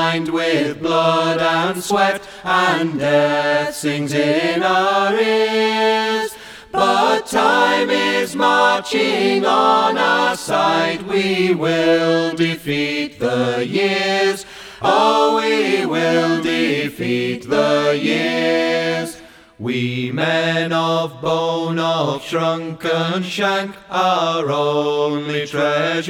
lined with blood and sweat, and death sings in our ears. But time is marching on our side, we will defeat the years. Oh, we will defeat the years. We men of bone, of shrunken shank, our only treasure